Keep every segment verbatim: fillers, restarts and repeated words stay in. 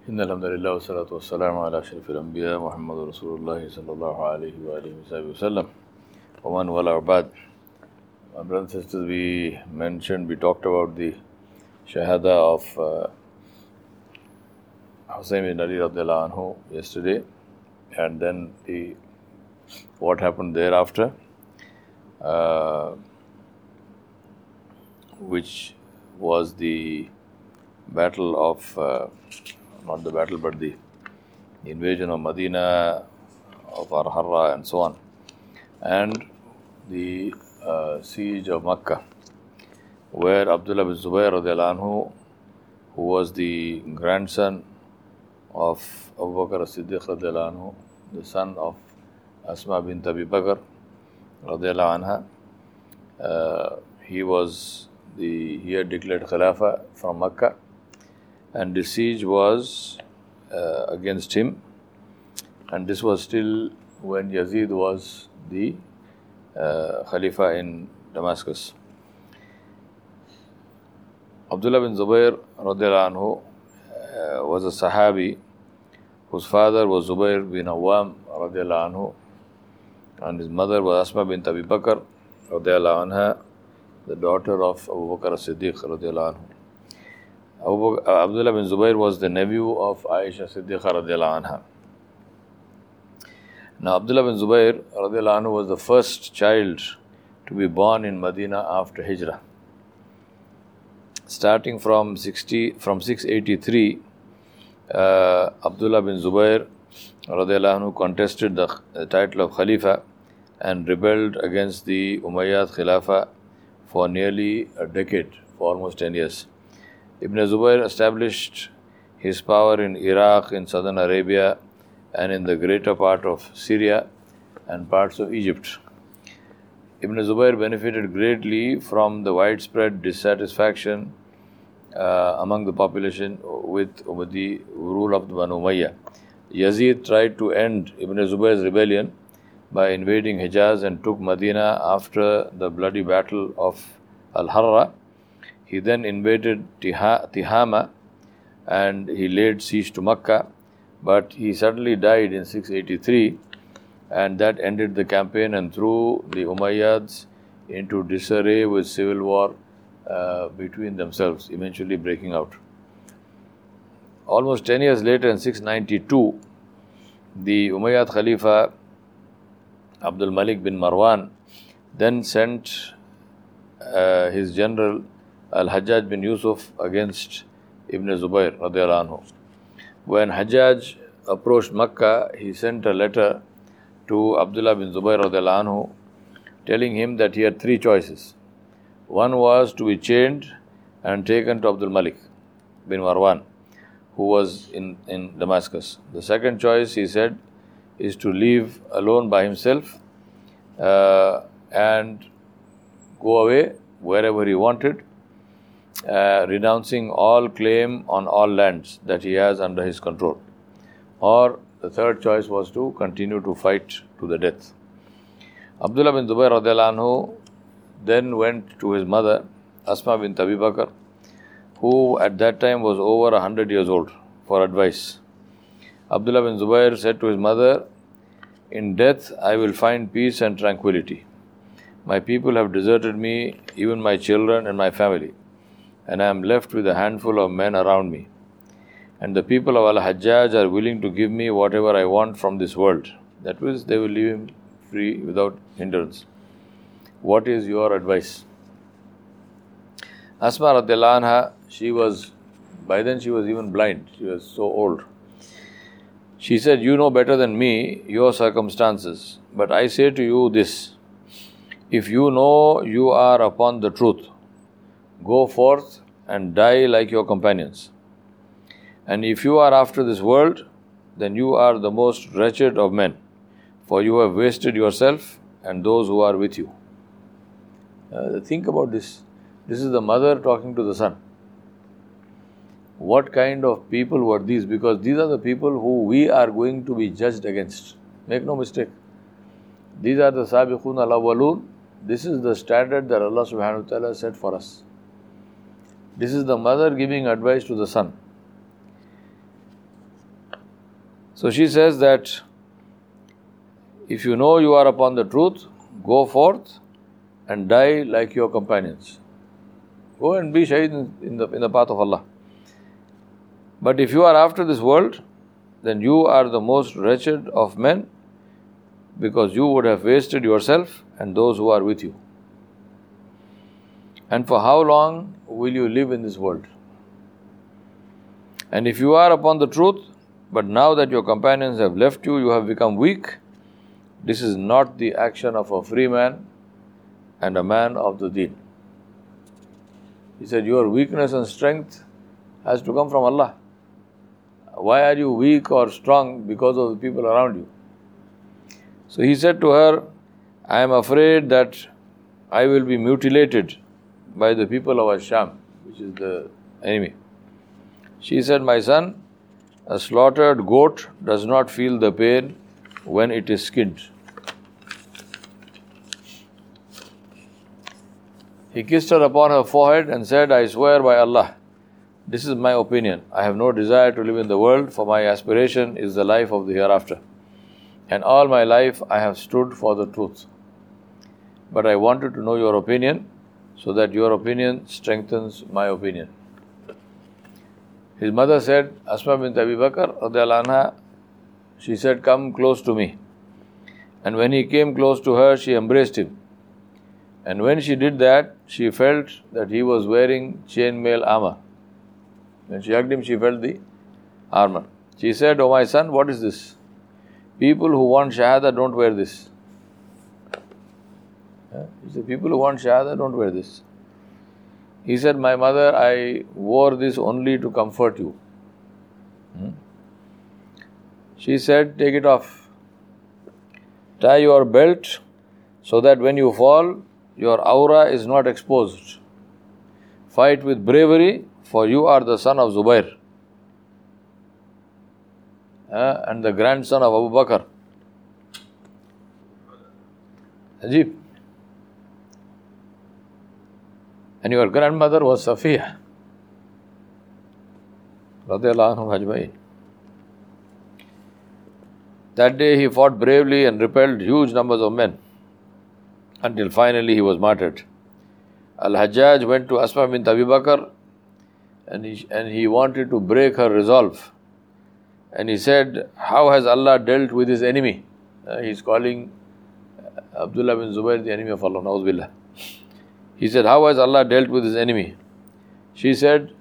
إن الحمد لله والصلاة والسلام على أشرف الأنبياء محمد رسول الله صلى الله عليه وآله وسلم ومن والاه بعد. My brothers and sisters, we mentioned, we talked about the Shahada of uh, Hussein bin Ali radiallahu anhu yesterday, and then the what happened thereafter, uh, which was the battle of uh, not the battle but the invasion of Medina, of Al-Harra and so on, and the uh, siege of Makkah, where Abdullah bin Zubayr radiallahu anhu, who was the grandson of Abu Bakr as-Siddiq radiallahu anhu, the son of Asma bint Abi Bakr radiallahu anha, uh, he was the he had declared Khilafah from Makkah, and the siege was uh, against him, and this was still when Yazid was the uh, Khalifa in Damascus. Abdullah bin Zubayr radiallahu anhu uh, was a Sahabi whose father was Zubayr bin Awam radiallahu anhu, and his mother was Asma bint Abi Bakr radiallahu anha, the daughter of Abu Bakr as-Siddiq radiallahu anhu. Abu, uh, Abdullah bin Zubayr was the nephew of Aisha Siddiqa radiallahu anha. Now Abdullah bin Zubayr radiallahu anhu was the first child to be born in Medina after Hijrah. Starting from sixty from six eighty-three, uh, Abdullah bin Zubayr radiallahu anhu contested the, the title of Khalifa and rebelled against the Umayyad Khilafah for nearly a decade, for almost ten years. Ibn Zubayr established his power in Iraq, in southern Arabia, and in the greater part of Syria and parts of Egypt. Ibn Zubayr benefited greatly from the widespread dissatisfaction uh, among the population with the rule of the Banu Umayyah. Yazid tried to end Ibn Zubayr's rebellion by invading Hijaz and took Medina after the bloody battle of Al-Harra. He then invaded Tihama and he laid siege to Makkah, but he suddenly died in six eighty-three, and that ended the campaign and threw the Umayyads into disarray with civil war uh, between themselves, eventually breaking out. Almost ten years later, in six ninety-two, the Umayyad Khalifa Abdul Malik bin Marwan then sent uh, his general Al-Hajjaj bin Yusuf against Ibn Zubayr radiallahu anhu. When Hajjaj approached Makkah, he sent a letter to Abdullah bin Zubayr radiallahu anhu telling him that he had three choices. One was to be chained and taken to Abdul Malik bin Marwan, who was in, in Damascus. The second choice, he said, is to leave alone by himself uh, and go away wherever he wanted, Uh, renouncing all claim on all lands that he has under his control. Or the third choice was to continue to fight to the death. Abdullah bin Zubayr radiallahu anhu then went to his mother, Asma bint Abi Bakr, who at that time was over a hundred years old, for advice. Abdullah bin Zubayr said to his mother, "In death I will find peace and tranquility. My people have deserted me, even my children and my family, and I am left with a handful of men around me. And the people of Al-Hajjaj are willing to give me whatever I want from this world." That means they will leave him free without hindrance. What is your advice? Asma radiallahu anha, she was, by then she was even blind. She was so old. She said, "You know better than me your circumstances, but I say to you this: if you know you are upon the truth, go forth and die like your companions. And if you are after this world, then you are the most wretched of men, for you have wasted yourself and those who are with you." Uh, think about this. This is the mother talking to the son. What kind of people were these? Because these are the people who we are going to be judged against. Make no mistake. These are the Sabiqun al-Awwalun. This is the standard that Allah subhanahu wa ta'ala set for us. This is the mother giving advice to the son. So she says that if you know you are upon the truth, go forth and die like your companions. Go and be shaheed in the, in the path of Allah. But if you are after this world, then you are the most wretched of men, because you would have wasted yourself and those who are with you. And for how long will you live in this world? And if you are upon the truth, but now that your companions have left you, you have become weak, this is not the action of a free man and a man of the deen. He said, your weakness and strength has to come from Allah. Why are you weak or strong? Because of the people around you. So he said to her, I am afraid that I will be mutilated by the people of Asham, which is the enemy. She said, my son, a slaughtered goat does not feel the pain when it is skinned. He kissed her upon her forehead and said, I swear by Allah, this is my opinion. I have no desire to live in the world, for my aspiration is the life of the hereafter. And all my life I have stood for the truth. But I wanted to know your opinion, so that your opinion strengthens my opinion. His mother said, Asma bint Abi Bakr, radiyallahu anha, she said, come close to me. And when he came close to her, she embraced him. And when she did that, she felt that he was wearing chainmail armor. When she hugged him, she felt the armor. She said, oh my son, what is this? People who want shahada don't wear this. He said, people who want shahada don't wear this. He said, my mother, I wore this only to comfort you. Hmm? She said, take it off. Tie your belt so that when you fall, your aura is not exposed. Fight with bravery, for you are the son of Zubair uh, and the grandson of Abu Bakr. Ajib. And your grandmother was Safiya, radiyallahu anhu ajma'in. That day he fought bravely and repelled huge numbers of men, until finally he was martyred. Al-Hajjaj went to Asma bint Abi Bakr and he, and he wanted to break her resolve. And he said, how has Allah dealt with his enemy? Uh, he is calling Abdullah bin Zubair the enemy of Allah. Na'udhu billah. He said, how has Allah dealt with his enemy? She said,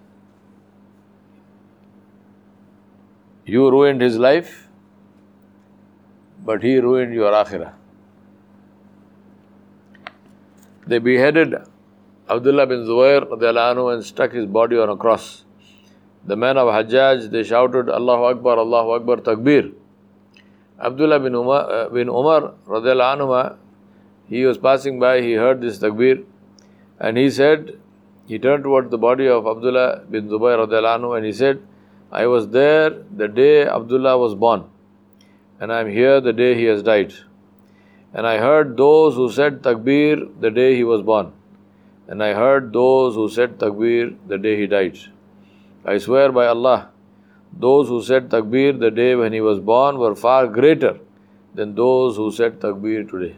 you ruined his life, but he ruined your akhirah. They beheaded Abdullah bin Zubair radiyallahu anhu and stuck his body on a cross. The men of Hajjaj, they shouted, Allahu Akbar, Allahu Akbar, Takbir. Abdullah bin Umar, uh, bin Umar radiyallahu anhu, he was passing by, he heard this Takbir, and he said, he turned towards the body of Abdullah bin Zubair radiyallahu anhu and he said, I was there the day Abdullah was born, and I am here the day he has died. And I heard those who said Takbir the day he was born, and I heard those who said Takbir the day he died. I swear by Allah, those who said Takbir the day when he was born were far greater than those who said Takbir today.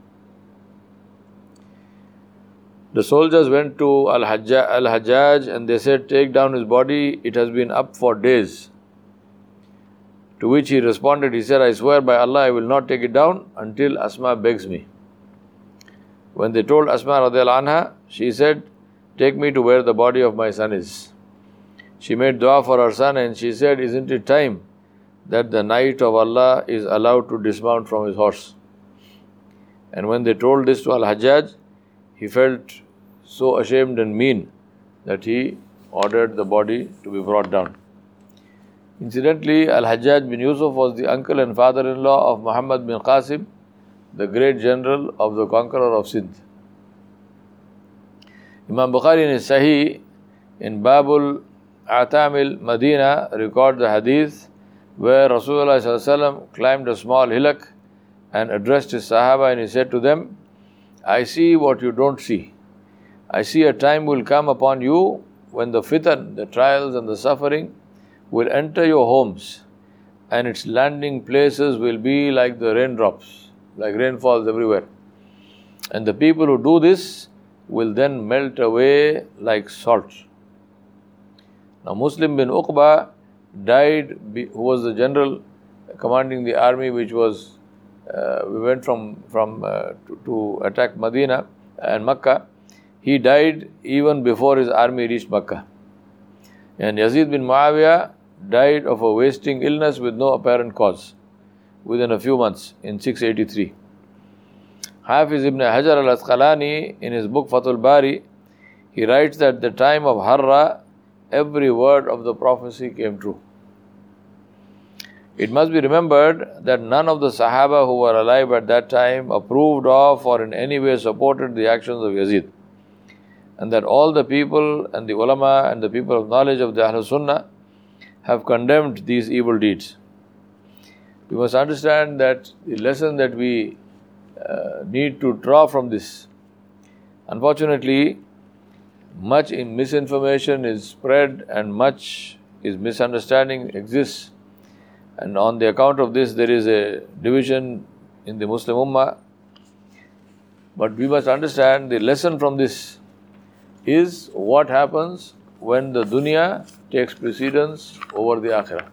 The soldiers went to Al-Hajjaj and they said, take down his body, it has been up for days. To which he responded, he said, I swear by Allah, I will not take it down until Asma begs me. When they told Asma radiyallahu anha, she said, take me to where the body of my son is. She made dua for her son and she said, isn't it time that the Knight of Allah is allowed to dismount from his horse? And when they told this to Al-Hajjaj, he felt so ashamed and mean that he ordered the body to be brought down. Incidentally, Al-Hajjaj bin Yusuf was the uncle and father-in-law of Muhammad bin Qasim, the great general of the conqueror of Sindh. Imam Bukhari in his Sahih, in Babul Atamil Medina, record the hadith where Rasulullah sallallahu alaihi wasallam climbed a small hillock and addressed his Sahaba and he said to them, I see what you don't see. I see a time will come upon you when the fitan, the trials and the suffering will enter your homes and its landing places will be like the raindrops, like rainfalls everywhere. And the people who do this will then melt away like salt. Now Muslim bin Uqba died, who was the general commanding the army which was, uh, we went from, from uh, to, to attack Medina and Makkah. He died even before his army reached Makkah. And Yazid bin Muawiyah died of a wasting illness with no apparent cause within a few months in six eighty-three. Hafiz ibn Hajar al-Asqalani, in his book Fathul Bari, he writes that at the time of Harra, every word of the prophecy came true. It must be remembered that none of the Sahaba who were alive at that time approved of or in any way supported the actions of Yazid, and that all the people and the ulama and the people of knowledge of the Ahlul Sunnah have condemned these evil deeds. We must understand that the lesson that we uh, need to draw from this, unfortunately, much misinformation is spread and much is misunderstanding exists, and on the account of this there is a division in the Muslim Ummah. But we must understand the lesson from this is what happens when the dunya takes precedence over the akhirah.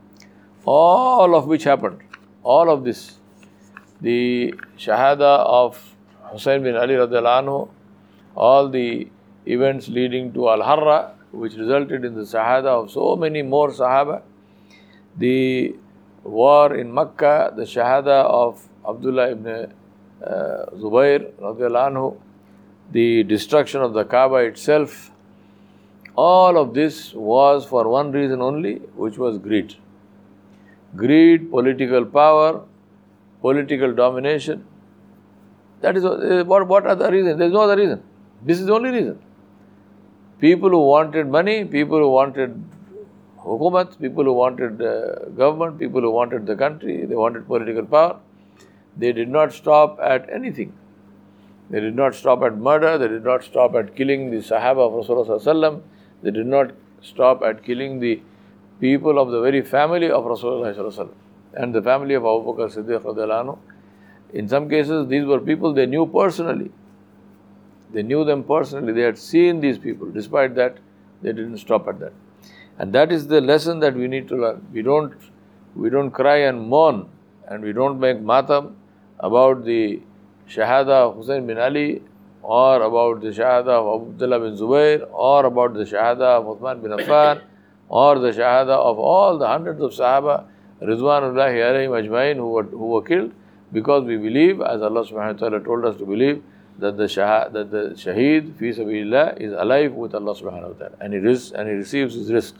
All of which happened, all of this, the shahada of Hussain bin Ali radiallahu anhu, all the events leading to Al-Harra, which resulted in the shahada of so many more Sahaba, the war in Makkah, the shahada of Abdullah ibn uh, Zubair radiallahu anhu, the destruction of the Kaaba itself, all of this was for one reason only, which was greed. Greed, political power, political domination. That is what, what are the reasons? There is no other reason. This is the only reason. People who wanted money, people who wanted hukumat, people who wanted uh, government, people who wanted the country, they wanted political power, they did not stop at anything. They did not stop at murder, they did not stop at killing the Sahaba of Rasulullah, they did not stop at killing the people of the very family of Rasulullah and the family of Abu Bakr Siddiq radiallahu anhu. In some cases, these were people they knew personally. They knew them personally, they had seen these people. Despite that, they didn't stop at that. And that is the lesson that we need to learn. We don't, we don't cry and mourn, and we don't make matam about the shahada of Hussain bin Ali, or about the shahada of Abdullah bin Zubair, or about the shahada of Uthman bin Affan, or the shahada of all the hundreds of Sahaba, Ridwanullahi alayhim ajmain, who were, who were killed, because we believe, as Allah subhanahu wa ta'ala told us to believe, that the shah, that the shaheed fi sabilillah is alive with Allah subhanahu wa ta'ala, and he ris- and he receives his rizq.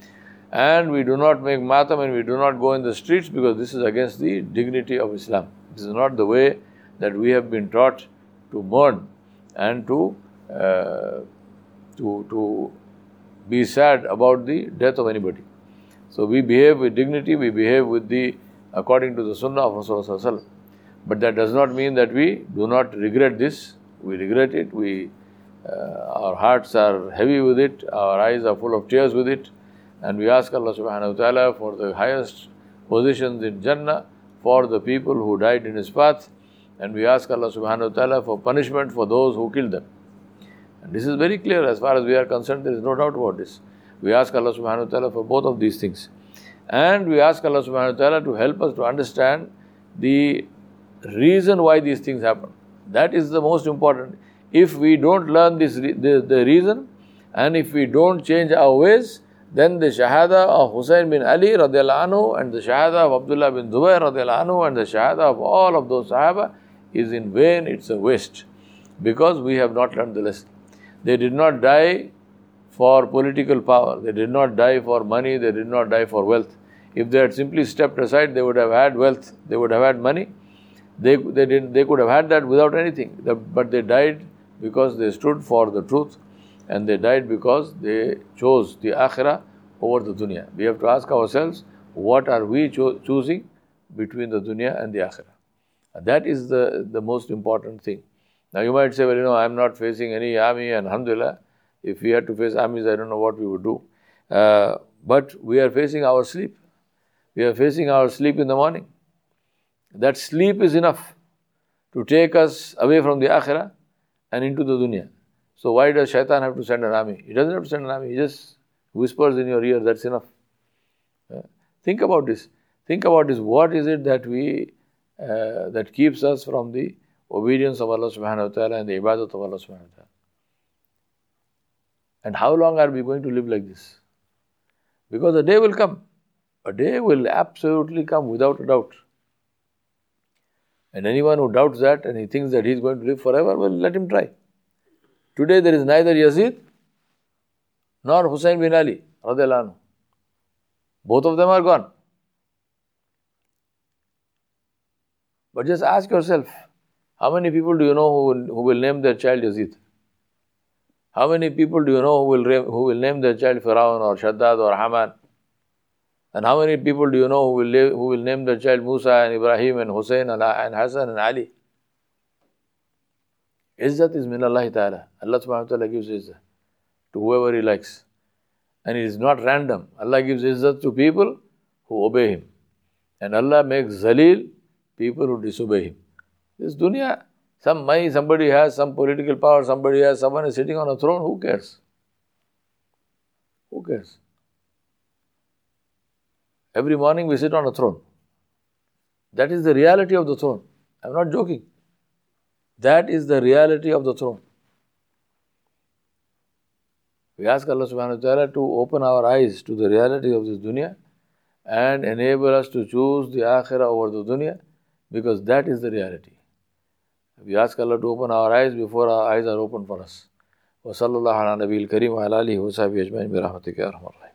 And we do not make matam and we do not go in the streets, because this is against the dignity of Islam. This is not the way that we have been taught to mourn and to uh, to to be sad about the death of anybody. So we behave with dignity, we behave with the according to the sunnah of Rasulullah. But that does not mean that we do not regret this. We regret it. We uh, our hearts are heavy with it. Our eyes are full of tears with it. And we ask Allah subhanahu wa ta'ala for the highest positions in Jannah for the people who died in His path. And we ask Allah subhanahu wa ta'ala for punishment for those who killed them. And this is very clear as far as we are concerned. There is no doubt about this. We ask Allah subhanahu wa ta'ala for both of these things. And we ask Allah subhanahu wa ta'ala to help us to understand the reason why these things happen. That is the most important. If we don't learn this the, the reason, and if we don't change our ways, then the shahada of Hussain bin Ali radiallahu anhu and the shahada of Abdullah bin Zubair radiallahu anhu and the shahada of all of those Sahaba is in vain, it's a waste. Because we have not learned the lesson. They did not die for political power. They did not die for money. They did not die for wealth. If they had simply stepped aside, they would have had wealth. They would have had money. They, they, didn't, they could have had that without anything. But they died because they stood for the truth. And they died because they chose the akhirah over the dunya. We have to ask ourselves, what are we cho- choosing between the dunya and the akhirah? And that is the, the most important thing. Now you might say, well, you know, I'm not facing any army, and alhamdulillah, if we had to face armies, I don't know what we would do. Uh, but we are facing our sleep. We are facing our sleep in the morning. That sleep is enough to take us away from the akhirah and into the dunya. So why does shaitan have to send an army? He doesn't have to send an army. He just whispers in your ear, that's enough. Uh, think about this. Think about this. What is it that we uh, that keeps us from the obedience of Allah subhanahu wa ta'ala and the ibadat of Allah subhanahu wa ta'ala? And how long are we going to live like this? Because a day will come. A day will absolutely come without a doubt. And anyone who doubts that and he thinks that he is going to live forever, well, let him try. Today there is neither Yazid nor Hussein bin Ali radiallahu anhu. Both of them are gone. But just ask yourself, how many people do you know who will, who will name their child Yazid? How many people do you know who will, who will name their child Firaun or Shaddad or Haman? And how many people do you know who will, live, who will name their child Musa and Ibrahim and Hussein and, and Hassan and Ali? Izzat is min Allah ta'ala. Allah subhanahu wa ta'ala gives izzat to whoever He likes. And it is not random. Allah gives izzat to people who obey Him. And Allah makes zaleel people who disobey Him. This dunya, some money, somebody has some political power, somebody has, someone is sitting on a throne, who cares? Who cares? Every morning we sit on a throne. That is the reality of the throne. I am not joking. That is the reality of the throne. We ask Allah subhanahu wa ta'ala to open our eyes to the reality of this dunya and enable us to choose the akhirah over the dunya, because that is the reality. We ask Allah to open our eyes before our eyes are open for us. Wa sallallahu ala nabiyil kareem wa ala alihi wa sahbihi ajma'in bi rahmatika ya arhamar rahimin.